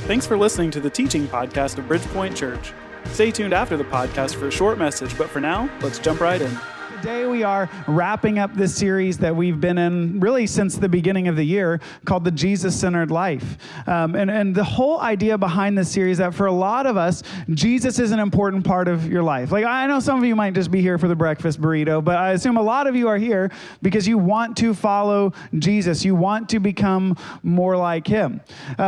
Thanks for listening to the teaching podcast of Bridgepoint Church. Stay tuned after the podcast for a short message, but for now, let's jump right in. Today we are wrapping up this series that we've been in really since the beginning of the year called the Jesus-Centered Life. And the whole idea behind this series that for a lot of us, Jesus is an important part of your life. Like I know some of you might just be here for the breakfast burrito, but I assume a lot of you are here because you want to follow Jesus. You want to become more like him.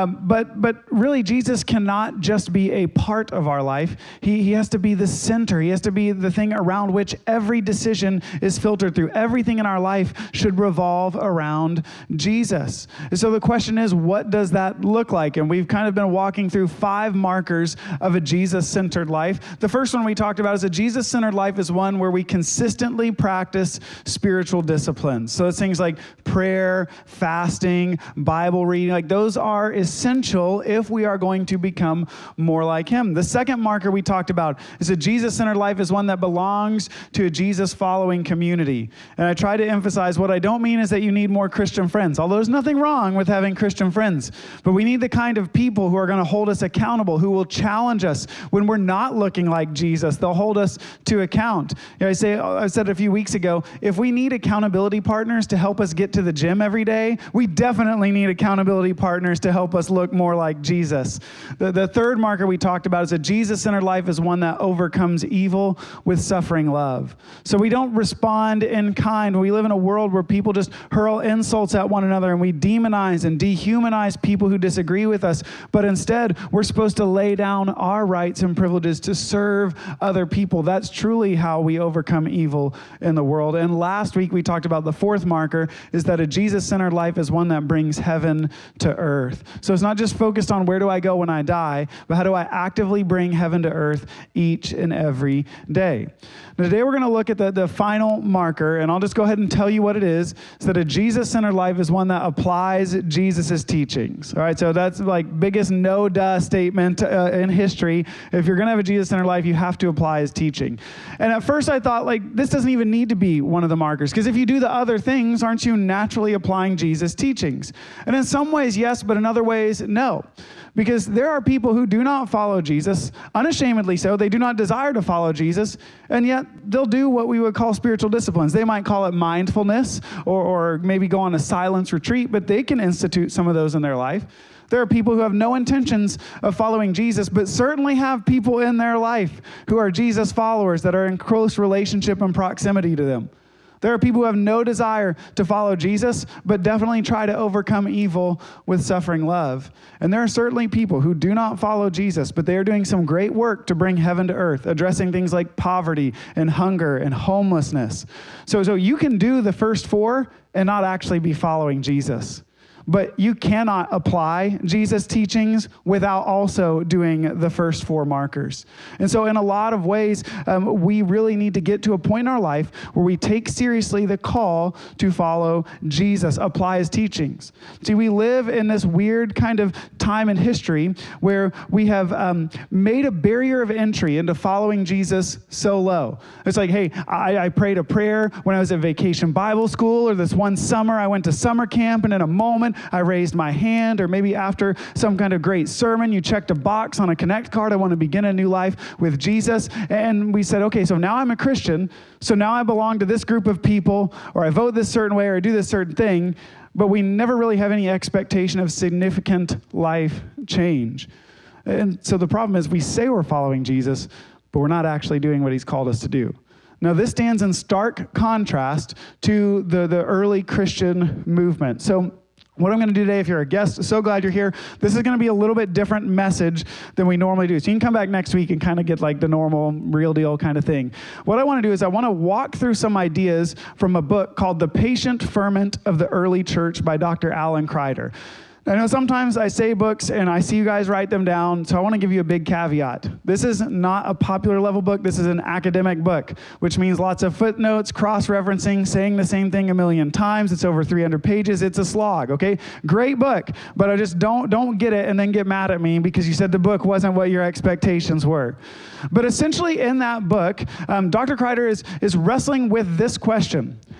But really Jesus cannot just be a part of our life. He has to be the center. He has to be the thing around which every decision is filtered through. Everything in our life should revolve around Jesus. And so the question is, what does that look like? And we've kind of been walking through 5 markers of a Jesus-centered life. The first one we talked about is a Jesus-centered life is one where we consistently practice spiritual disciplines. So it's things like prayer, fasting, Bible reading. Like those are essential if we are going to become more like him. The second marker we talked about is a Jesus-centered life is one that belongs to a Jesus following community. And I try to emphasize what I don't mean is that you need more Christian friends, although there's nothing wrong with having Christian friends. But we need the kind of people who are going to hold us accountable, who will challenge us when we're not looking like Jesus. They'll hold us to account. You know, I said a few weeks ago, if we need accountability partners to help us get to the gym every day, we definitely need accountability partners to help us look more like Jesus. The third marker we talked about is a Jesus-centered life is one that overcomes evil with suffering love. So we don't respond in kind. We live in a world where people just hurl insults at one another and we demonize and dehumanize people who disagree with us. But instead, we're supposed to lay down our rights and privileges to serve other people. That's truly how we overcome evil in the world. And last week, we talked about the fourth marker is that a Jesus-centered life is one that brings heaven to earth. So it's not just focused on where do I go when I die, but how do I actively bring heaven to earth each and every day. Now, today, we're going to look at the final marker, and I'll just go ahead and tell you what it is that a Jesus-centered life is one that applies Jesus' teachings. All right, so that's like biggest no-duh statement in history. If you're going to have a Jesus-centered life, you have to apply his teaching. And at first I thought, like, this doesn't even need to be one of the markers, because if you do the other things, aren't you naturally applying Jesus' teachings? And in some ways, yes, but in other ways, no. Because there are people who do not follow Jesus, unashamedly so. They do not desire to follow Jesus, and yet they'll do what we would call spiritual disciplines. They might call it mindfulness or maybe go on a silence retreat, but they can institute some of those in their life. There are people who have no intentions of following Jesus, but certainly have people in their life who are Jesus followers that are in close relationship and proximity to them. There are people who have no desire to follow Jesus, but definitely try to overcome evil with suffering love. And there are certainly people who do not follow Jesus, but they are doing some great work to bring heaven to earth, addressing things like poverty and hunger and homelessness. So you can do the first 4 and not actually be following Jesus. But you cannot apply Jesus' teachings without also doing the first 4 markers. And so in a lot of ways, we really need to get to a point in our life where we take seriously the call to follow Jesus, apply his teachings. See, we live in this weird kind of time in history where we have made a barrier of entry into following Jesus so low. It's like, hey, I prayed a prayer when I was at Vacation Bible School, or this one summer I went to summer camp, and in a moment, I raised my hand, or maybe after some kind of great sermon, you checked a box on a Connect card, I want to begin a new life with Jesus. And we said, okay, so now I'm a Christian, so now I belong to this group of people, or I vote this certain way, or I do this certain thing, but we never really have any expectation of significant life change. And so the problem is we say we're following Jesus, but we're not actually doing what he's called us to do. Now, this stands in stark contrast to the early Christian movement. So what I'm going to do today, if you're a guest, so glad you're here. This is going to be a little bit different message than we normally do. So you can come back next week and kind of get like the normal, real deal kind of thing. What I want to do is I want to walk through some ideas from a book called The Patient Ferment of the Early Church by Dr. Alan Kreider. I know sometimes I say books and I see you guys write them down, so I want to give you a big caveat. This is not a popular level book. This is an academic book, which means lots of footnotes, cross-referencing, saying the same thing a million times. It's over 300 pages. It's a slog, okay? Great book, but I just don't get it and then get mad at me because you said the book wasn't what your expectations were. But essentially in that book, Dr. Kreider is wrestling with this question.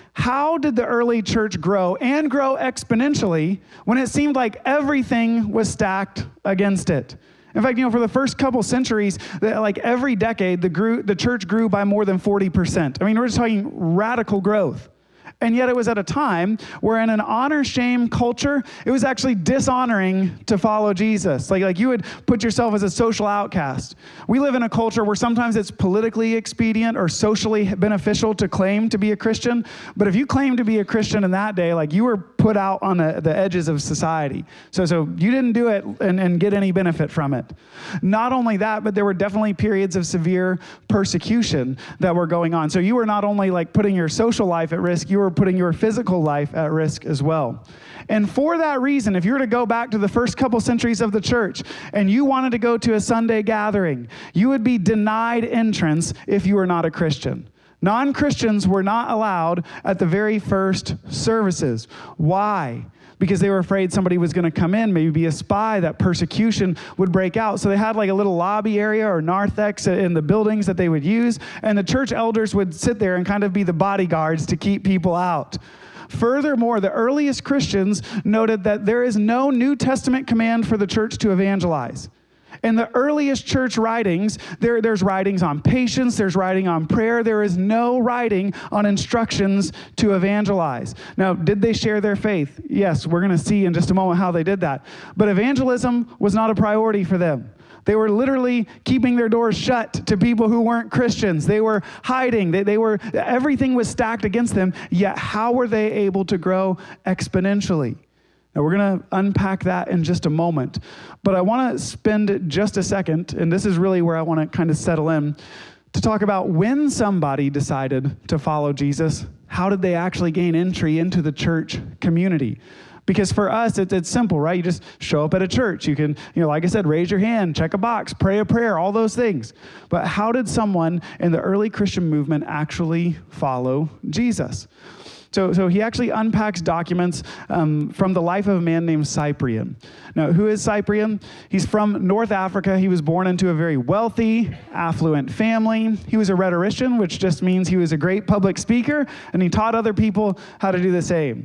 how did the early church grow and grow exponentially when it seemed like everything was stacked against it? In fact, for the first couple centuries, like every decade, the church grew by more than 40%. I mean, we're just talking radical growth. And yet it was at a time where in an honor-shame culture, it was actually dishonoring to follow Jesus. Like you would put yourself as a social outcast. We live in a culture where sometimes it's politically expedient or socially beneficial to claim to be a Christian. But if you claim to be a Christian in that day, like you were put out on the edges of society. So you didn't do it and get any benefit from it. Not only that, but there were definitely periods of severe persecution that were going on. So you were not only like putting your social life at risk, you were putting your physical life at risk as well. And for that reason, if you were to go back to the first couple centuries of the church and you wanted to go to a Sunday gathering, you would be denied entrance if you were not a Christian. Non-Christians were not allowed at the very first services. Why? Because they were afraid somebody was going to come in, maybe be a spy, that persecution would break out. So they had like a little lobby area or narthex in the buildings that they would use, and the church elders would sit there and kind of be the bodyguards to keep people out. Furthermore, the earliest Christians noted that there is no New Testament command for the church to evangelize. In the earliest church writings, there's writings on patience, there's writing on prayer. There is no writing on instructions to evangelize. Now, did they share their faith? Yes, we're going to see in just a moment how they did that. But evangelism was not a priority for them. They were literally keeping their doors shut to people who weren't Christians. They were hiding. Everything was stacked against them, yet how were they able to grow exponentially? Now, we're going to unpack that in just a moment, but I want to spend just a second, and this is really where I want to kind of settle in, to talk about when somebody decided to follow Jesus. How did they actually gain entry into the church community? Because for us, it's simple, right? You just show up at a church. You can, like I said, raise your hand, check a box, pray a prayer, all those things. But how did someone in the early Christian movement actually follow Jesus? So he actually unpacks documents from the life of a man named Cyprian. Now, who is Cyprian? He's from North Africa. He was born into a very wealthy, affluent family. He was a rhetorician, which just means he was a great public speaker, and he taught other people how to do the same.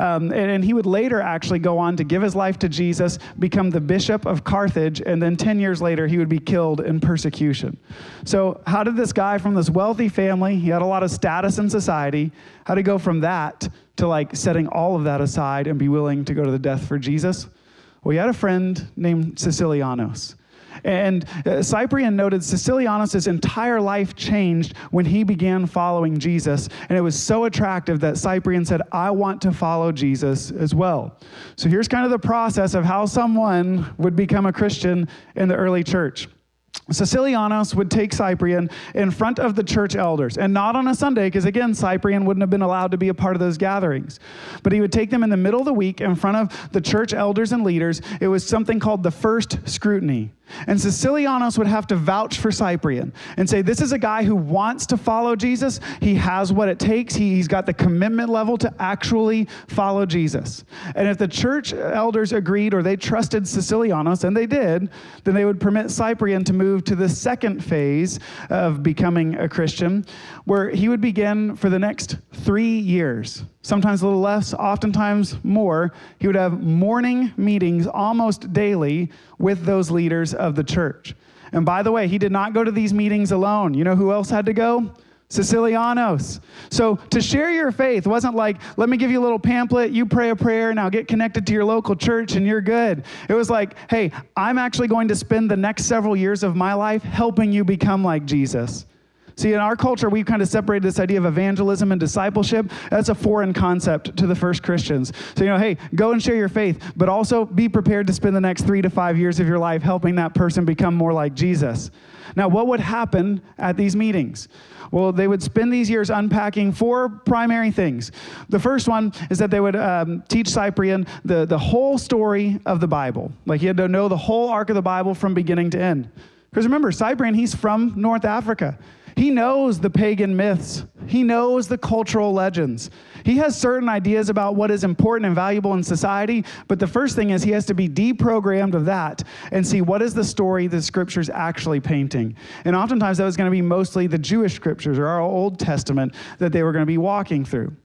And he would later actually go on to give his life to Jesus, become the bishop of Carthage, and then 10 years later, he would be killed in persecution. So how did this guy from this wealthy family, he had a lot of status in society, how to go from that to like setting all of that aside and be willing to go to the death for Jesus? Well, he had a friend named Caecilianos. And Cyprian noted Caecilianos' entire life changed when he began following Jesus. And it was so attractive that Cyprian said, I want to follow Jesus as well. So here's kind of the process of how someone would become a Christian in the early church. Caecilianos would take Cyprian in front of the church elders, and not on a Sunday, because again, Cyprian wouldn't have been allowed to be a part of those gatherings. But he would take them in the middle of the week in front of the church elders and leaders. It was something called the first scrutiny. And Caecilianos would have to vouch for Cyprian and say, this is a guy who wants to follow Jesus. He has what it takes. He's got the commitment level to actually follow Jesus. And if the church elders agreed or they trusted Caecilianos, and they did, then they would permit Cyprian to move to the second phase of becoming a Christian, where he would begin for the next 3 years. Sometimes a little less, oftentimes more. He would have morning meetings almost daily with those leaders of the church. And by the way, he did not go to these meetings alone. You know who else had to go? Caecilianos. So to share your faith wasn't like, let me give you a little pamphlet, you pray a prayer, now get connected to your local church and you're good. It was like, hey, I'm actually going to spend the next several years of my life helping you become like Jesus. See, in our culture, we've kind of separated this idea of evangelism and discipleship. That's a foreign concept to the first Christians. So, hey, go and share your faith, but also be prepared to spend the next 3 to 5 years of your life helping that person become more like Jesus. Now, what would happen at these meetings? Well, they would spend these years unpacking 4 primary things. The first one is that they would teach Cyprian the whole story of the Bible. Like he had to know the whole arc of the Bible from beginning to end. Because remember, Cyprian, he's from North Africa. He knows the pagan myths. He knows the cultural legends. He has certain ideas about what is important and valuable in society, but the first thing is he has to be deprogrammed of that and see what is the story the scripture's actually painting. And oftentimes that was going to be mostly the Jewish scriptures or our Old Testament that they were going to be walking through.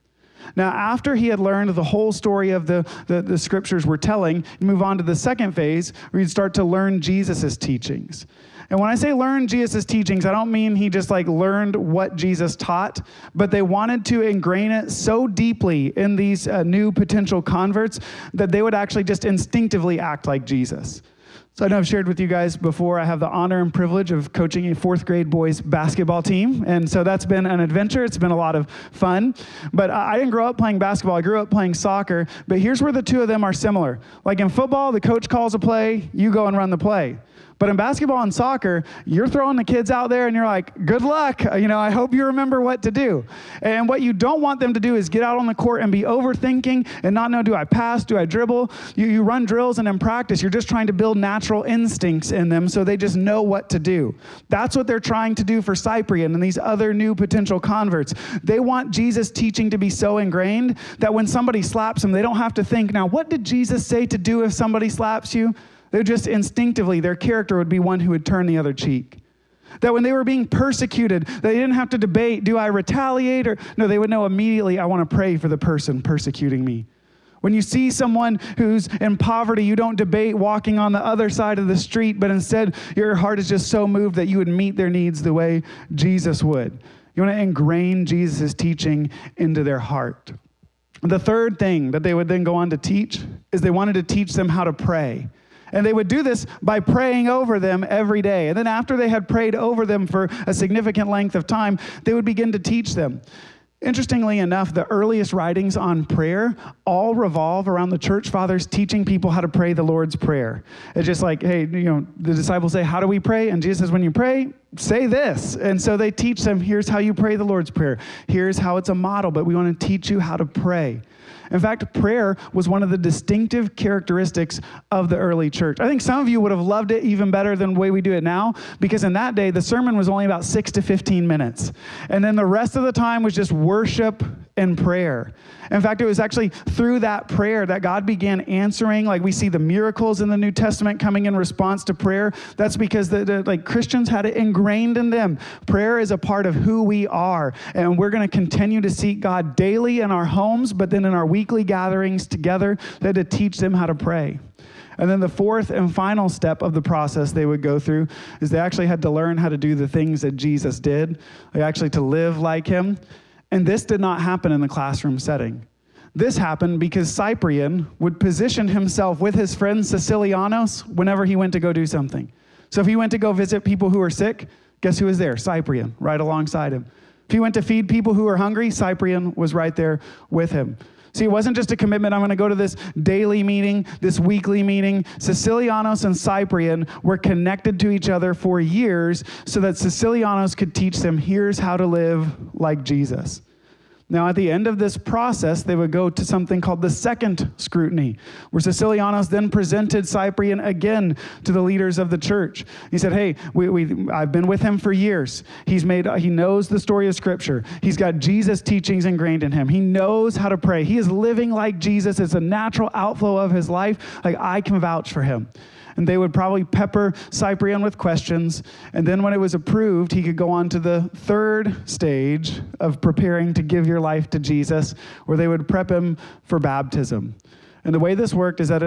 Now, after he had learned the whole story of the scriptures were telling, you move on to the second phase where you'd start to learn Jesus' teachings. And when I say learn Jesus' teachings, I don't mean he just learned what Jesus taught, but they wanted to ingrain it so deeply in these new potential converts that they would actually just instinctively act like Jesus. So I know I've shared with you guys before, I have the honor and privilege of coaching a 4th grade boys basketball team. And so that's been an adventure. It's been a lot of fun. But I didn't grow up playing basketball. I grew up playing soccer. But here's where the two of them are similar. Like in football, the coach calls a play, you go and run the play. But in basketball and soccer, you're throwing the kids out there and you're like, good luck. I hope you remember what to do. And what you don't want them to do is get out on the court and be overthinking and not know, do I pass? Do I dribble? You run drills, and in practice, you're just trying to build natural instincts in them so they just know what to do. That's what they're trying to do for Cyprian and these other new potential converts. They want Jesus' teaching to be so ingrained that when somebody slaps them, they don't have to think, now, what did Jesus say to do if somebody slaps you? They just instinctively, their character would be one who would turn the other cheek. That when they were being persecuted, they didn't have to debate, do I retaliate? No, they would know immediately, I want to pray for the person persecuting me. When you see someone who's in poverty, you don't debate walking on the other side of the street, but instead your heart is just so moved that you would meet their needs the way Jesus would. You want to ingrain Jesus' teaching into their heart. The third thing that they would then go on to teach is they wanted to teach them how to pray. And they would do this by praying over them every day. And then after they had prayed over them for a significant length of time, they would begin to teach them. Interestingly enough, the earliest writings on prayer all revolve around the church fathers teaching people how to pray the Lord's Prayer. It's just like, hey, the disciples say, how do we pray? And Jesus says, when you pray, say this. And so they teach them, here's how you pray the Lord's Prayer. Here's how it's a model, but we want to teach you how to pray. In fact, prayer was one of the distinctive characteristics of the early church. I think some of you would have loved it even better than the way we do it now, because in that day, the sermon was only about 6 to 15 minutes. And then the rest of the time was just worship and prayer. In fact, it was actually through that prayer that God began answering. Like we see the miracles in the New Testament coming in response to prayer. That's because the Christians had it ingrained in them. Prayer is a part of who we are. And we're going to continue to seek God daily in our homes, but then in our weekly gatherings together, to teach them how to pray. And then the fourth and final step of the process they would go through is they actually had to learn how to do the things that Jesus did, actually to live like him. And this did not happen in the classroom setting. This happened because Cyprian would position himself with his friend Sicilianos whenever he went to go do something. So if he went to go visit people who were sick, guess who was there? Cyprian, right alongside him. If he went to feed people who were hungry, Cyprian was right there with him. See, it wasn't just a commitment, I'm going to go to this daily meeting, this weekly meeting. Sicilianos and Cyprian were connected to each other for years so that Sicilianos could teach them, here's how to live like Jesus. Now, at the end of this process, they would go to something called the second scrutiny, where Sicilianos then presented Cyprian again to the leaders of the church. He said, hey, I've been with him for years. He knows the story of Scripture. He's got Jesus' teachings ingrained in him. He knows how to pray. He is living like Jesus. It's a natural outflow of his life. Like, I can vouch for him. And they would probably pepper Cyprian with questions. And then when it was approved, he could go on to the third stage of preparing to give your life to Jesus, where they would prep him for baptism. And the way this worked is that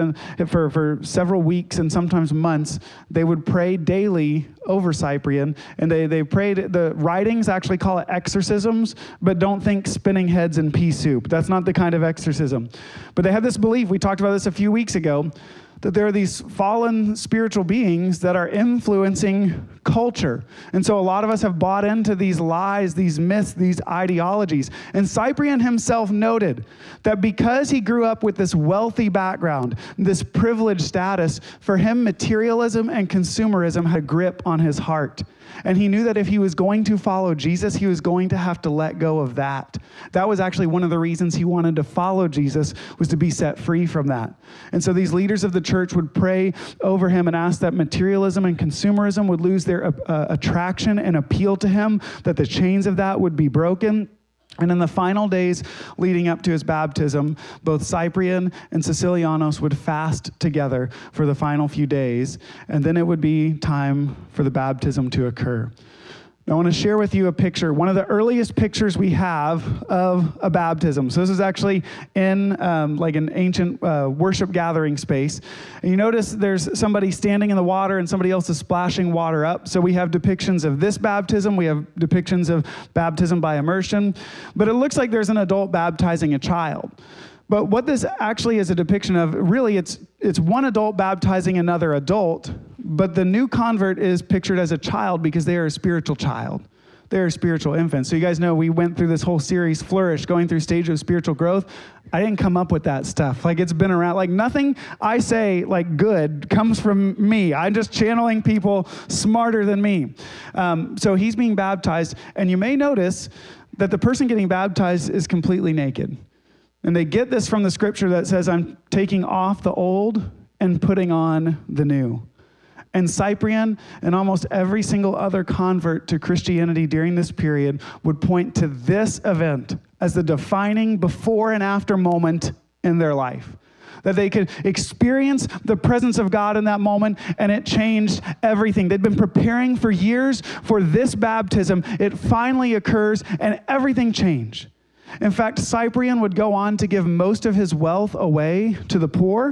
for several weeks and sometimes months, they would pray daily over Cyprian. And they prayed, the writings actually call it exorcisms, but don't think spinning heads in pea soup. That's not the kind of exorcism. But they had this belief, we talked about this a few weeks ago, that there are these fallen spiritual beings that are influencing culture. And so a lot of us have bought into these lies, these myths, these ideologies. And Cyprian himself noted that because he grew up with this wealthy background, this privileged status, for him, materialism and consumerism had a grip on his heart. And he knew that if he was going to follow Jesus, he was going to have to let go of that. That was actually one of the reasons he wanted to follow Jesus, was to be set free from that. And so these leaders of the church would pray over him and ask that materialism and consumerism would lose their attraction and appeal to him, that the chains of that would be broken. And in the final days leading up to his baptism, both Cyprian and Sicilianos would fast together for the final few days, and then it would be time for the baptism to occur. I want to share with you a picture, one of the earliest pictures we have of a baptism. So this is actually in like an ancient worship gathering space. And you notice there's somebody standing in the water and somebody else is splashing water up. So we have depictions of this baptism. We have depictions of baptism by immersion. But it looks like there's an adult baptizing a child. But what this actually is a depiction of, really, it's one adult baptizing another adult, but the new convert is pictured as a child because they are a spiritual child. They're a spiritual infant. So you guys know we went through this whole series, Flourish, going through stages of spiritual growth. I didn't come up with that stuff. Like, it's been around. Like, nothing I say, like, good comes from me. I'm just channeling people smarter than me. So he's being baptized, and you may notice that the person getting baptized is completely naked. And they get this from the scripture that says, I'm taking off the old and putting on the new. And Cyprian and almost every single other convert to Christianity during this period would point to this event as the defining before and after moment in their life. That they could experience the presence of God in that moment, and it changed everything. They'd been preparing for years for this baptism. It finally occurs, and everything changed. In fact, Cyprian would go on to give most of his wealth away to the poor,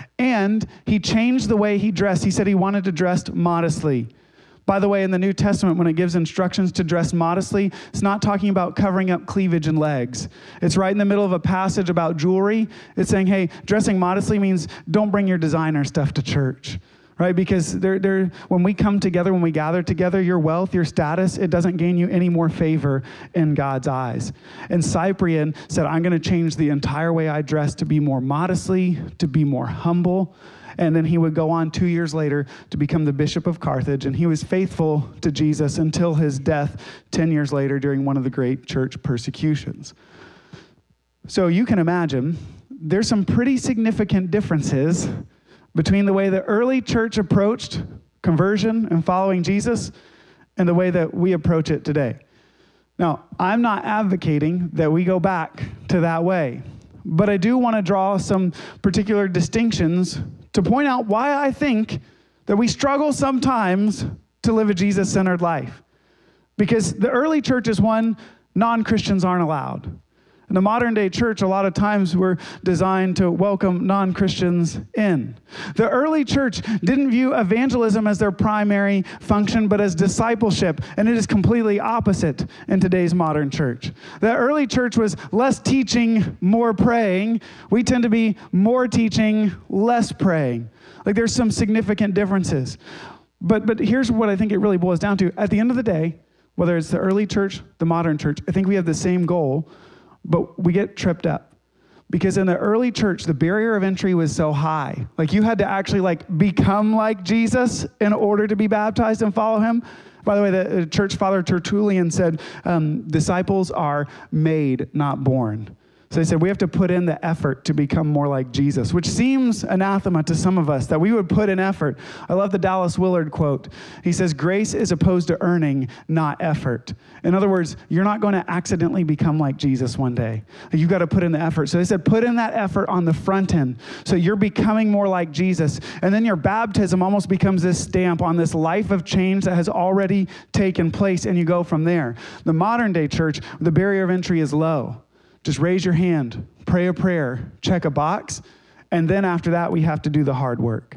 and he changed the way he dressed. He said he wanted to dress modestly. By the way, in the New Testament, when it gives instructions to dress modestly, it's not talking about covering up cleavage and legs. It's right in the middle of a passage about jewelry. It's saying, hey, dressing modestly means don't bring your designer stuff to church. Right? Because when we come together, when we gather together, your wealth, your status, it doesn't gain you any more favor in God's eyes. And Cyprian said, I'm going to change the entire way I dress to be more modestly, to be more humble. And then he would go on 2 years later to become the Bishop of Carthage. And he was faithful to Jesus until his death 10 years later during one of the great church persecutions. So you can imagine there's some pretty significant differences between the way the early church approached conversion and following Jesus and the way that we approach it today. Now, I'm not advocating that we go back to that way, but I do want to draw some particular distinctions to point out why I think that we struggle sometimes to live a Jesus-centered life. Because the early church is one, non-Christians aren't allowed. In the modern day church, a lot of times we're designed to welcome non-Christians in. The early church didn't view evangelism as their primary function, but as discipleship, and it is completely opposite in today's modern church. The early church was less teaching, more praying. We tend to be more teaching, less praying. Like, there's some significant differences. But here's what I think it really boils down to. At the end of the day, whether it's the early church, the modern church, I think we have the same goal, but we get tripped up. Because in the early church, the barrier of entry was so high. Like, you had to actually become like Jesus in order to be baptized and follow him. By the way, the church father Tertullian said, disciples are made, not born. So they said we have to put in the effort to become more like Jesus, which seems anathema to some of us, that we would put in effort. I love the Dallas Willard quote. He says, grace is opposed to earning, not effort. In other words, you're not going to accidentally become like Jesus one day. You've got to put in the effort. So they said, put in that effort on the front end. So you're becoming more like Jesus. And then your baptism almost becomes this stamp on this life of change that has already taken place, and you go from there. The modern day church, the barrier of entry is low. Just raise your hand, pray a prayer, check a box, and then after that, we have to do the hard work.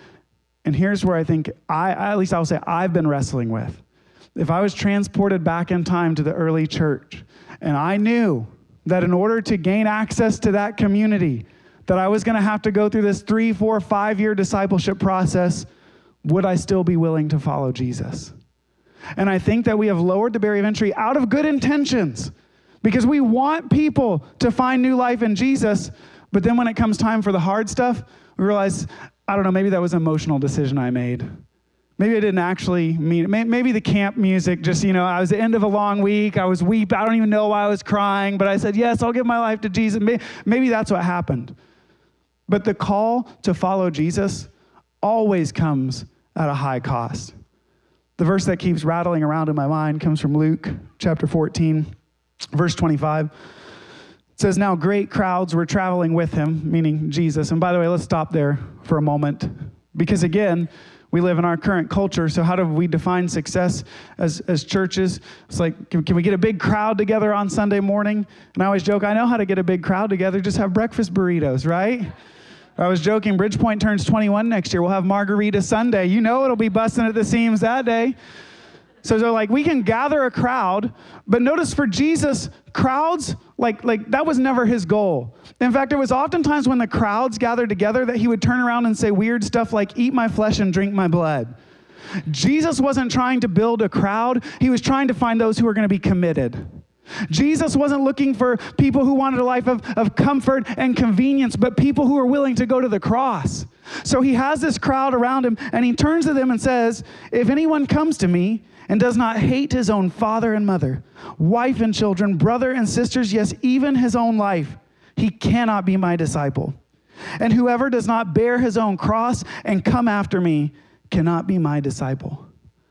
And here's where I think, at least I'll say I've been wrestling with. If I was transported back in time to the early church, and I knew that in order to gain access to that community, that I was going to have to go through this 3, 4, 5-year discipleship process, would I still be willing to follow Jesus? And I think that we have lowered the barrier of entry out of good intentions, because we want people to find new life in Jesus, but then when it comes time for the hard stuff, we realize, I don't know, maybe that was an emotional decision I made. Maybe I didn't actually mean it. Maybe the camp music just, I was at the end of a long week, I was weeping, I don't even know why I was crying, but I said, yes, I'll give my life to Jesus. Maybe that's what happened. But the call to follow Jesus always comes at a high cost. The verse that keeps rattling around in my mind comes from Luke chapter 14. Verse 25, it says, now great crowds were traveling with him, meaning Jesus. And by the way, let's stop there for a moment. Because again, we live in our current culture. So how do we define success as churches? It's like, can we get a big crowd together on Sunday morning? And I always joke, I know how to get a big crowd together. Just have breakfast burritos, right? I was joking, Bridgepoint turns 21 next year. We'll have Margarita Sunday. You know it'll be busting at the seams that day. So they're like, we can gather a crowd, but notice for Jesus, crowds, like that was never his goal. In fact, it was oftentimes when the crowds gathered together that he would turn around and say weird stuff like, eat my flesh and drink my blood. Jesus wasn't trying to build a crowd. He was trying to find those who were going to be committed. Jesus wasn't looking for people who wanted a life of comfort and convenience, but people who were willing to go to the cross. So he has this crowd around him, and he turns to them and says, if anyone comes to me and does not hate his own father and mother, wife and children, brother and sisters, yes, even his own life, he cannot be my disciple. And whoever does not bear his own cross and come after me cannot be my disciple.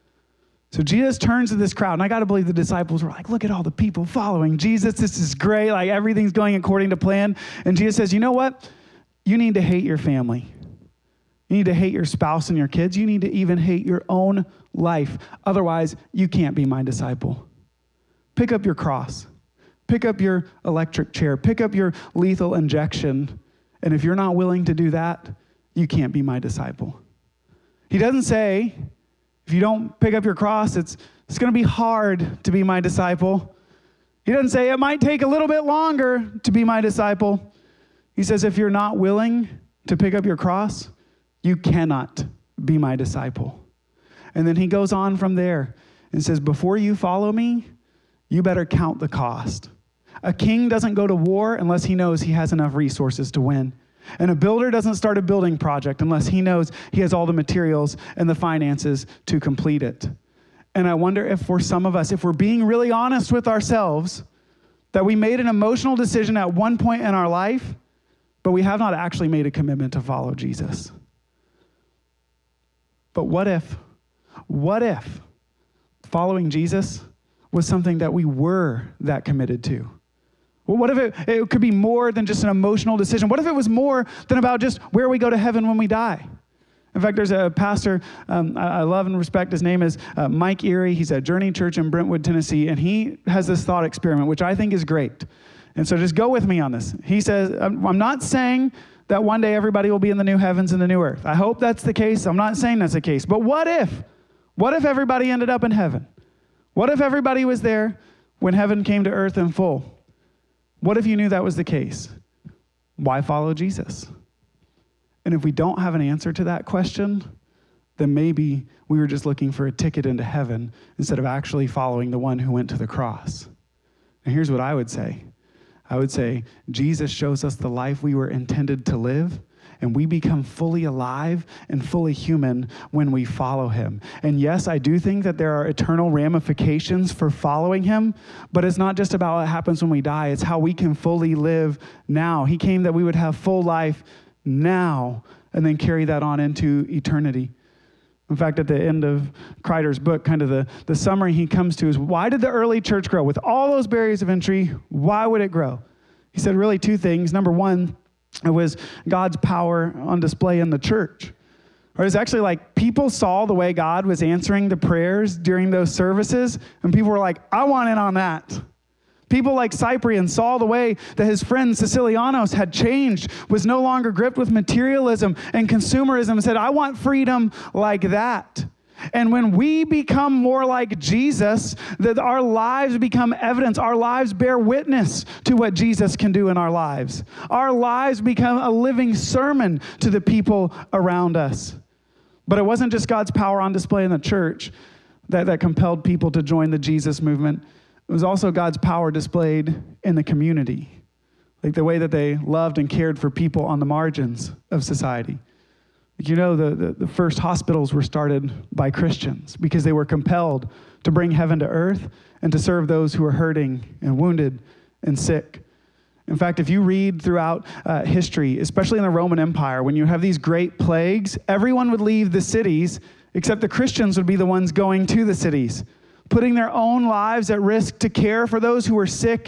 So Jesus turns to this crowd, and I got to believe the disciples were like, look at all the people following Jesus. This is great. Like everything's going according to plan. And Jesus says, you know what? You need to hate your family. You need to hate your spouse and your kids. You need to even hate your own life. Otherwise, you can't be my disciple. Pick up your cross. Pick up your electric chair. Pick up your lethal injection. And if you're not willing to do that, you can't be my disciple. He doesn't say, if you don't pick up your cross, it's going to be hard to be my disciple. He doesn't say it might take a little bit longer to be my disciple. He says, if you're not willing to pick up your cross, you cannot be my disciple. And then he goes on from there and says, before you follow me, you better count the cost. A king doesn't go to war unless he knows he has enough resources to win. And a builder doesn't start a building project unless he knows he has all the materials and the finances to complete it. And I wonder if for some of us, if we're being really honest with ourselves, that we made an emotional decision at one point in our life, but we have not actually made a commitment to follow Jesus. But what if following Jesus was something that we were that committed to? Well, what if it could be more than just an emotional decision? What if it was more than about just where we go to heaven when we die? In fact, there's a pastor I love and respect. His name is Mike Erie. He's at Journey Church in Brentwood, Tennessee, and he has this thought experiment, which I think is great. And so just go with me on this. He says, I'm not saying that one day everybody will be in the new heavens and the new earth. I hope that's the case. I'm not saying that's the case. But what if everybody ended up in heaven? What if everybody was there when heaven came to earth in full? What if you knew that was the case? Why follow Jesus? And if we don't have an answer to that question, then maybe we were just looking for a ticket into heaven instead of actually following the one who went to the cross. And here's what I would say. I would say Jesus shows us the life we were intended to live, and we become fully alive and fully human when we follow him. And yes, I do think that there are eternal ramifications for following him, but it's not just about what happens when we die. It's how we can fully live now. He came that we would have full life now and then carry that on into eternity. In fact, at the end of Kreider's book, kind of the summary he comes to is, why did the early church grow? With all those barriers of entry, why would it grow? He said really two things. Number one, it was God's power on display in the church. Or it's actually like people saw the way God was answering the prayers during those services, and people were like, I want in on that. People like Cyprian saw the way that his friend Sicilianos had changed, was no longer gripped with materialism and consumerism, and said, I want freedom like that. And when we become more like Jesus, that our lives become evidence. Our lives bear witness to what Jesus can do in our lives. Our lives become a living sermon to the people around us. But it wasn't just God's power on display in the church that compelled people to join the Jesus movement. It was also God's power displayed in the community, like the way that they loved and cared for people on the margins of society. You know, the first hospitals were started by Christians because they were compelled to bring heaven to earth and to serve those who were hurting and wounded and sick. In fact, if you read throughout history, especially in the Roman Empire, when you have these great plagues, everyone would leave the cities, except the Christians would be the ones going to the cities, putting their own lives at risk to care for those who were sick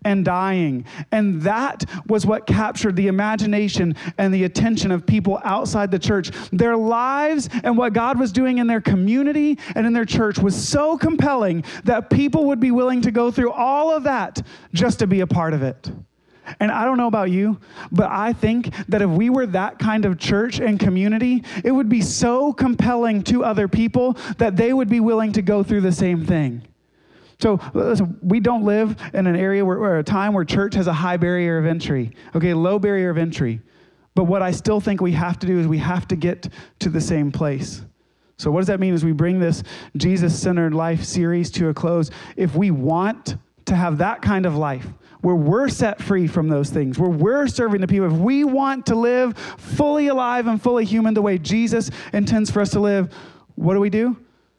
and dying. And that was what captured the imagination and the attention of people outside the church. Their lives and what God was doing in their community and in their church was so compelling that people would be willing to go through all of that just to be a part of it. And I don't know about you, but I think that if we were that kind of church and community, it would be so compelling to other people that they would be willing to go through the same thing. So listen, we don't live in an area or a time where church has a high barrier of entry, okay, low barrier of entry. But what I still think we have to do is we have to get to the same place. So what does that mean as we bring this Jesus-centered life series to a close? If we want to have that kind of life, where we're set free from those things, where we're serving the people, if we want to live fully alive and fully human the way Jesus intends for us to live, what do?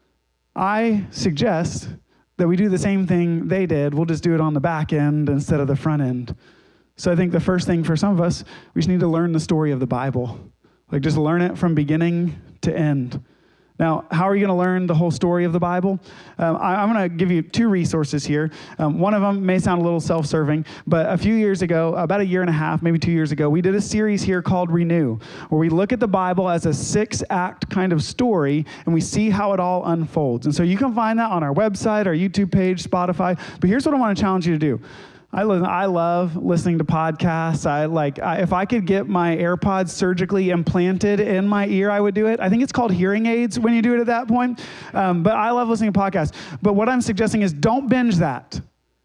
I suggest that we do the same thing they did. We'll just do it on the back end instead of the front end. So I think the first thing for some of us, we just need to learn the story of the Bible. Like just learn it from beginning to end. Now, how are you going to learn the whole story of the Bible? I'm going to give you two resources here. One of them may sound a little self-serving, but a few years ago, about a year and a half, maybe 2 years ago, we did a series here called Renew, where we look at the Bible as a 6-act kind of story, and we see how it all unfolds. And so you can find that on our website, our YouTube page, Spotify. But here's what I want to challenge you to do. I love listening to podcasts. If I could get my AirPods surgically implanted in my ear, I would do it. I think it's called hearing aids when you do it at that point. But I love listening to podcasts. But what I'm suggesting is don't binge that.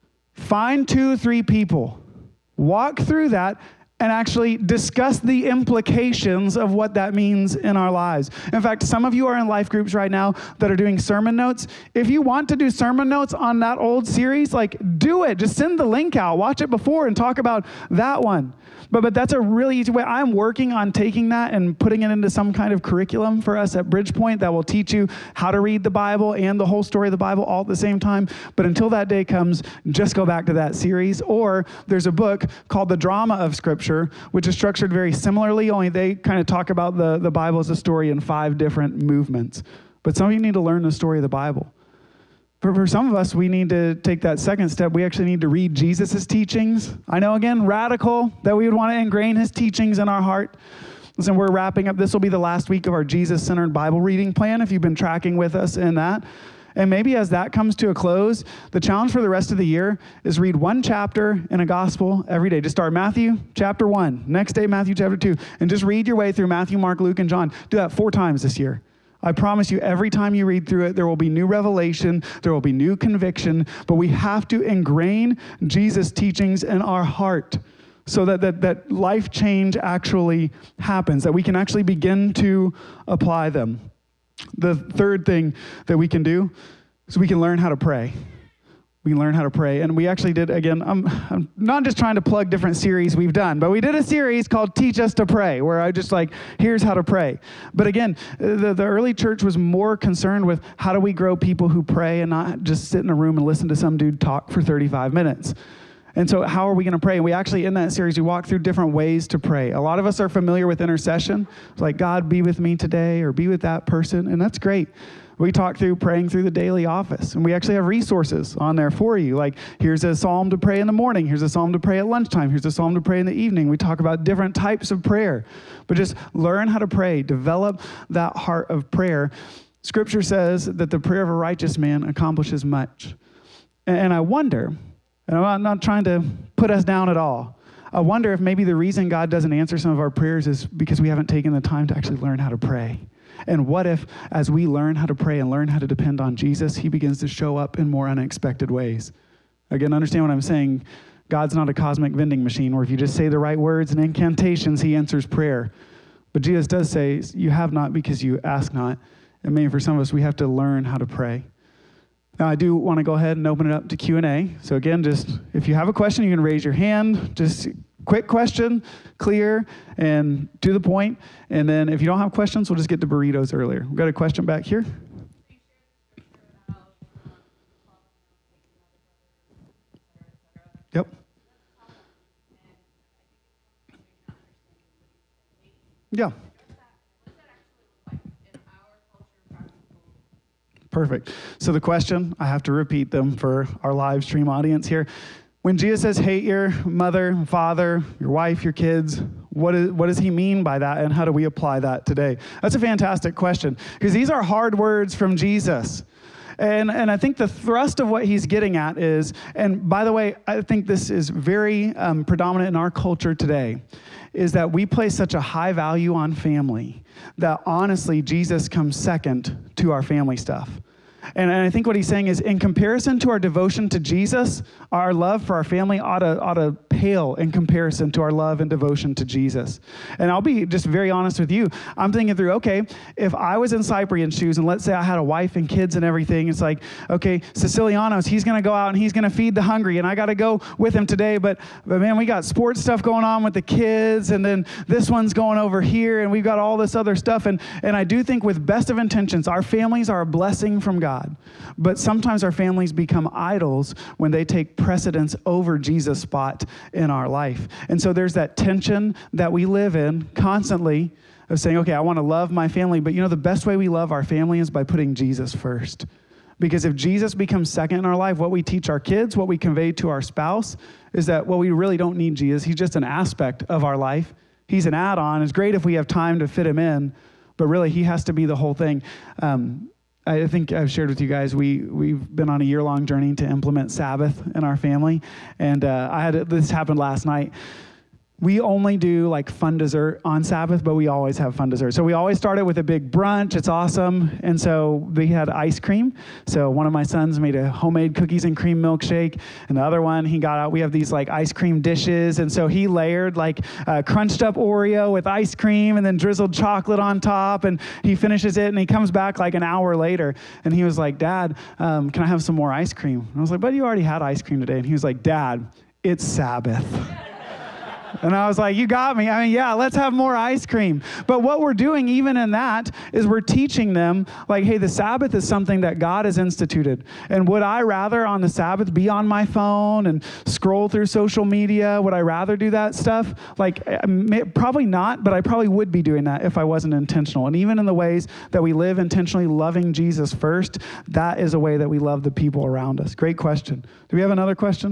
Find 2 or 3 people. Walk through that and actually discuss the implications of what that means in our lives. In fact, some of you are in life groups right now that are doing sermon notes. If you want to do sermon notes on that old series, do it. Just send the link out. Watch it before and talk about that one. But that's a really easy way. I'm working on taking that and putting it into some kind of curriculum for us at Bridgepoint that will teach you how to read the Bible and the whole story of the Bible all at the same time. But until that day comes, just go back to that series. Or there's a book called The Drama of Scripture, which is structured very similarly, only they kind of talk about the Bible as a story in 5 different movements. But some of you need to learn the story of the Bible. For some of us, we need to take that second step. We actually need to read Jesus' teachings. I know, again, radical, that we would want to ingrain his teachings in our heart. Listen, we're wrapping up. This will be the last week of our Jesus-centered Bible reading plan, if you've been tracking with us in that. And maybe as that comes to a close, the challenge for the rest of the year is read 1 chapter in a gospel every day. Just start Matthew chapter 1. Next day, Matthew chapter 2. And just read your way through Matthew, Mark, Luke, and John. Do that 4 times this year. I promise you, every time you read through it, there will be new revelation, there will be new conviction, but we have to ingrain Jesus' teachings in our heart so that life change actually happens, that we can actually begin to apply them. The third thing that we can do is we can learn how to pray. We can learn how to pray. And we actually did, again, I'm not just trying to plug different series we've done, but we did a series called Teach Us to Pray, where I just here's how to pray. But again, the early church was more concerned with how do we grow people who pray and not just sit in a room and listen to some dude talk for 35 minutes. And so how are we going to pray? And we actually, in that series, we walk through different ways to pray. A lot of us are familiar with intercession. It's like, God, be with me today, or be with that person. And that's great. We talk through praying through the daily office. And we actually have resources on there for you. Like, here's a psalm to pray in the morning. Here's a psalm to pray at lunchtime. Here's a psalm to pray in the evening. We talk about different types of prayer. But just learn how to pray. Develop that heart of prayer. Scripture says that the prayer of a righteous man accomplishes much. And I wonder, and I'm not trying to put us down at all, I wonder if maybe the reason God doesn't answer some of our prayers is because we haven't taken the time to actually learn how to pray. And what if, as we learn how to pray and learn how to depend on Jesus, he begins to show up in more unexpected ways? Again, understand what I'm saying. God's not a cosmic vending machine where if you just say the right words and incantations, he answers prayer. But Jesus does say, you have not because you ask not. And maybe for some of us, we have to learn how to pray. Now, I do want to go ahead and open it up to Q&A. So again, just if you have a question, you can raise your hand. Just quick question, clear, and to the point. And then if you don't have questions, we'll just get to burritos earlier. We've got a question back here. Yep. Yeah. Perfect. So the question, I have to repeat them for our live stream audience here. When Jesus says, hate your mother, father, your wife, your kids, what does he mean by that, and how do we apply that today? That's a fantastic question, because these are hard words from Jesus. And I think the thrust of what he's getting at is, and by the way, I think this is very predominant in our culture today, is that we place such a high value on family that honestly, Jesus comes second to our family stuff. And I think what he's saying is, in comparison to our devotion to Jesus, our love for our family ought to pale in comparison to our love and devotion to Jesus. And I'll be just very honest with you. I'm thinking through, okay, if I was in Cyprian's shoes, and let's say I had a wife and kids and everything, it's like, okay, Siciliano's, he's going to go out and he's going to feed the hungry, and I got to go with him today. But man, we got sports stuff going on with the kids, and then this one's going over here, and we've got all this other stuff. And I do think with best of intentions, our families are a blessing from God. But sometimes our families become idols when they take precedence over Jesus' spot in our life. And so there's that tension that we live in constantly of saying, okay, I want to love my family, but the best way we love our family is by putting Jesus first. Because if Jesus becomes second in our life, what we teach our kids, what we convey to our spouse, is that, well, we really don't need Jesus. He's just an aspect of our life. He's an add-on. It's great if we have time to fit him in, but really he has to be the whole thing. I think I've shared with you guys, we've been on a year-long journey to implement Sabbath in our family. And this happened last night. We only do like fun dessert on Sabbath, but we always have fun dessert. So we always start it with a big brunch. It's awesome. And so we had ice cream. So one of my sons made a homemade cookies and cream milkshake. And the other one, he got out, we have these like ice cream dishes. And so he layered like crunched up Oreo with ice cream and then drizzled chocolate on top. And he finishes it and he comes back like an hour later. And he was like, Dad, can I have some more ice cream? And I was like, but you already had ice cream today. And he was like, Dad, it's Sabbath. And I was like, you got me. I mean, yeah, let's have more ice cream. But what we're doing even in that is we're teaching them like, hey, the Sabbath is something that God has instituted. And would I rather on the Sabbath be on my phone and scroll through social media? Would I rather do that stuff? Like, probably not, but I probably would be doing that if I wasn't intentional. And even in the ways that we live intentionally loving Jesus first, that is a way that we love the people around us. Great question. Do we have another question?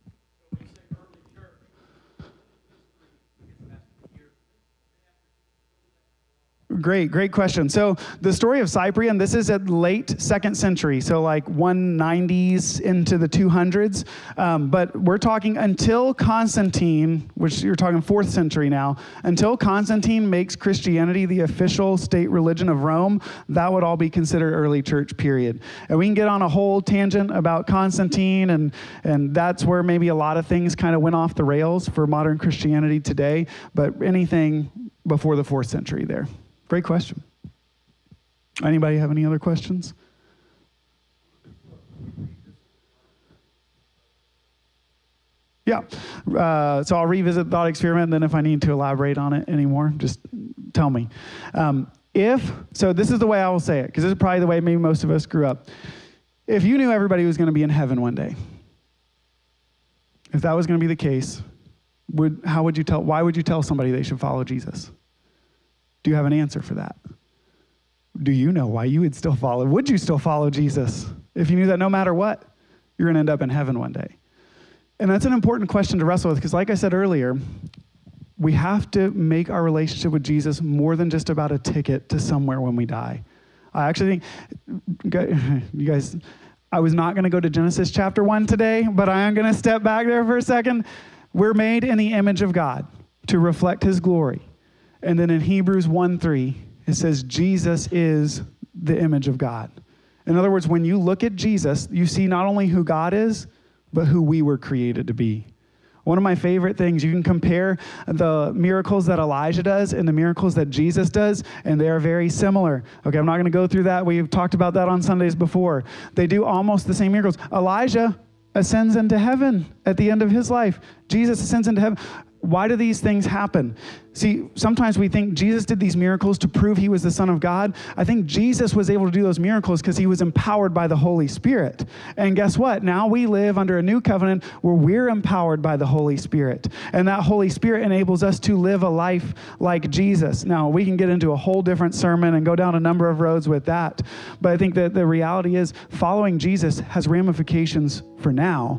Great question. So the story of Cyprian, this is at late 2nd century, so like 190s into the 200s. But we're talking until Constantine, which you're talking 4th century now, until Constantine makes Christianity the official state religion of Rome, that would all be considered early church period. And we can get on a whole tangent about Constantine, and that's where maybe a lot of things kind of went off the rails for modern Christianity today, but anything before the 4th century there. Great question. Anybody have any other questions? Yeah. So I'll revisit the thought experiment, and then if I need to elaborate on it anymore, just tell me. So this is the way I will say it, because this is probably the way maybe most of us grew up. If you knew everybody was going to be in heaven one day, if that was going to be the case, why would you tell somebody they should follow Jesus? Do you have an answer for that? Do you know why you would still follow? Would you still follow Jesus if you knew that no matter what, you're going to end up in heaven one day? And that's an important question to wrestle with, because like I said earlier, we have to make our relationship with Jesus more than just about a ticket to somewhere when we die. I actually think, you guys, I was not going to go to Genesis chapter 1 today, but I am going to step back there for a second. We're made in the image of God to reflect his glory. And then in Hebrews 1:3, it says Jesus is the image of God. In other words, when you look at Jesus, you see not only who God is, but who we were created to be. One of my favorite things, you can compare the miracles that Elijah does and the miracles that Jesus does, and they are very similar. Okay, I'm not going to go through that. We've talked about that on Sundays before. They do almost the same miracles. Elijah ascends into heaven at the end of his life. Jesus ascends into heaven. Why do these things happen? See, sometimes we think Jesus did these miracles to prove he was the Son of God. I think Jesus was able to do those miracles because he was empowered by the Holy Spirit. And guess what? Now we live under a new covenant where we're empowered by the Holy Spirit. And that Holy Spirit enables us to live a life like Jesus. Now, we can get into a whole different sermon and go down a number of roads with that. But I think that the reality is following Jesus has ramifications for now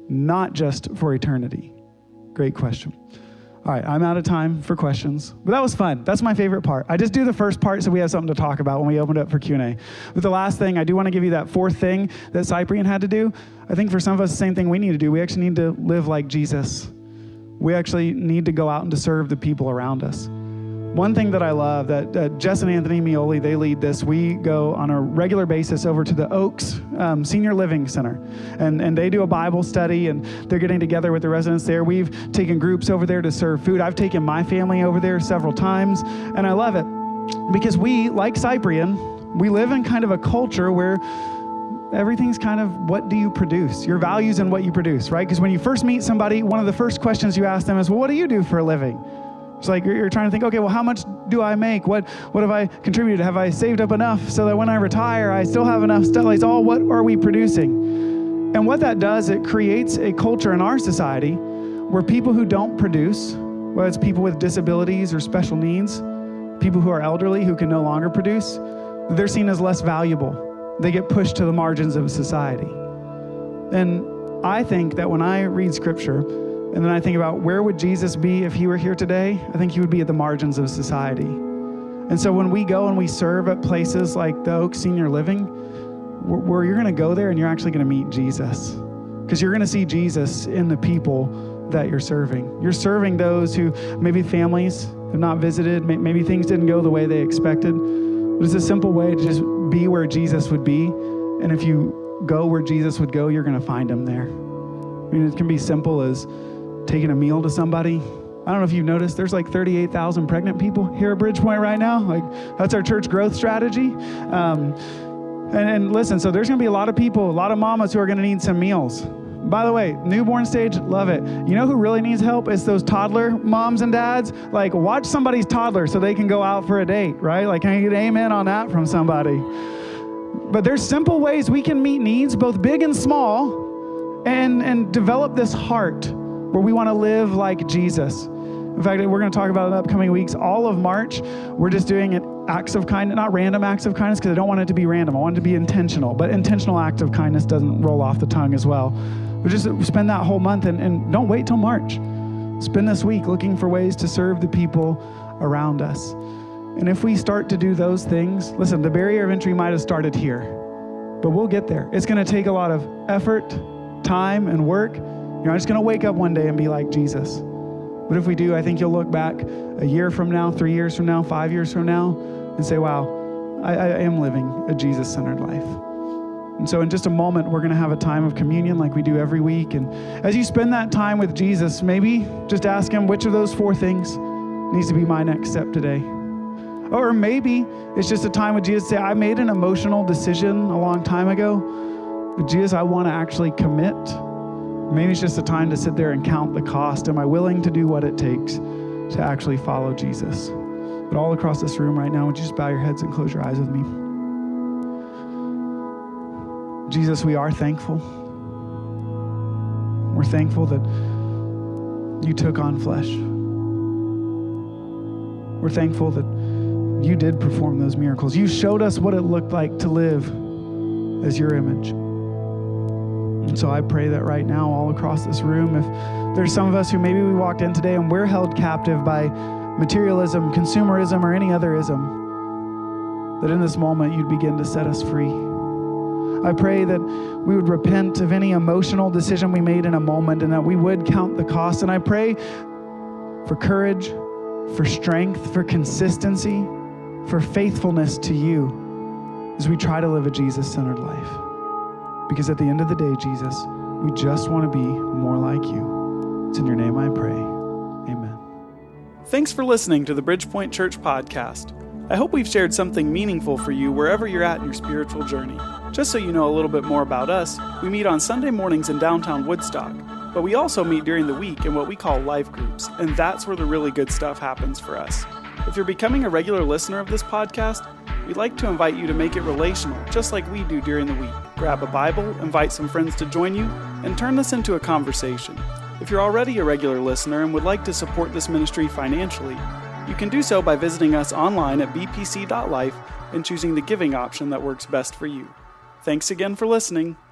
not just for eternity? Great question. All right, I'm out of time for questions, but that was fun. That's my favorite part. I just do the first part so we have something to talk about when we open it up for Q&A. But the last thing, I do want to give you that fourth thing that Cyprian had to do. I think for some of us, the same thing we need to do. We actually need to live like Jesus. We actually need to go out and to serve the people around us. One thing that I love that Jess and Anthony Mioli, they lead this. We go on a regular basis over to the Oaks Senior Living Center, and they do a Bible study, and they're getting together with the residents there. We've taken groups over there to serve food. I've taken my family over there several times, and I love it because we, like Cyprian, we live in kind of a culture where everything's kind of, what do you produce? Your values and what you produce, right? Because when you first meet somebody, one of the first questions you ask them is, well, what do you do for a living? It's like you're trying to think, okay, well, how much do I make? What have I contributed? Have I saved up enough so that when I retire, I still have enough stuff? It's all, what are we producing? And what that does, it creates a culture in our society where people who don't produce, whether it's people with disabilities or special needs, people who are elderly who can no longer produce, they're seen as less valuable. They get pushed to the margins of society. And I think that when I read Scripture, and then I think about where would Jesus be if he were here today? I think he would be at the margins of society. And so when we go and we serve at places like the Oak Senior Living, where you're going to go there and you're actually going to meet Jesus. Because you're going to see Jesus in the people that you're serving. You're serving those who maybe families have not visited, maybe things didn't go the way they expected. But it's a simple way to just be where Jesus would be. And if you go where Jesus would go, you're going to find him there. I mean, it can be simple as taking a meal to somebody. I don't know if you've noticed, there's like 38,000 pregnant people here at Bridgepoint right now. Like, that's our church growth strategy. And listen, so there's going to be a lot of people, a lot of mamas who are going to need some meals. By the way, newborn stage, love it. You know who really needs help? It's those toddler moms and dads. Like, watch somebody's toddler so they can go out for a date, right? Like, can I get an amen on that from somebody? But there's simple ways we can meet needs, both big and small, and develop this heart where we want to live like Jesus. In fact, we're going to talk about it in the upcoming weeks. All of March, we're just doing acts of kindness, not random acts of kindness, because I don't want it to be random. I want it to be intentional. But intentional act of kindness doesn't roll off the tongue as well. We just spend that whole month and don't wait till March. Spend this week looking for ways to serve the people around us. And if we start to do those things, listen, the barrier of entry might have started here, but we'll get there. It's going to take a lot of effort, time, and work. You're not just going to wake up one day and be like Jesus. But if we do, I think you'll look back a year from now, 3 years from now, 5 years from now, and say, wow, I am living a Jesus-centered life. And so in just a moment, we're going to have a time of communion like we do every week. And as you spend that time with Jesus, maybe just ask him which of those 4 things needs to be my next step today. Or maybe it's just a time with Jesus to say, I made an emotional decision a long time ago, but Jesus, I want to actually commit. Maybe it's just a time to sit there and count the cost. Am I willing to do what it takes to actually follow Jesus? But all across this room right now, would you just bow your heads and close your eyes with me? Jesus, we are thankful. We're thankful that you took on flesh. We're thankful that you did perform those miracles. You showed us what it looked like to live as your image. And so I pray that right now, all across this room, if there's some of us who maybe we walked in today and we're held captive by materialism, consumerism, or any other ism, that in this moment you'd begin to set us free. I pray that we would repent of any emotional decision we made in a moment and that we would count the cost. And I pray for courage, for strength, for consistency, for faithfulness to you as we try to live a Jesus-centered life. Because at the end of the day, Jesus, we just want to be more like you. It's in your name I pray. Amen. Thanks for listening to the Bridgepoint Church podcast. I hope we've shared something meaningful for you wherever you're at in your spiritual journey. Just so you know a little bit more about us, we meet on Sunday mornings in downtown Woodstock, but we also meet during the week in what we call life groups, and that's where the really good stuff happens for us. If you're becoming a regular listener of this podcast, we'd like to invite you to make it relational, just like we do during the week. Grab a Bible, invite some friends to join you, and turn this into a conversation. If you're already a regular listener and would like to support this ministry financially, you can do so by visiting us online at bpc.life and choosing the giving option that works best for you. Thanks again for listening.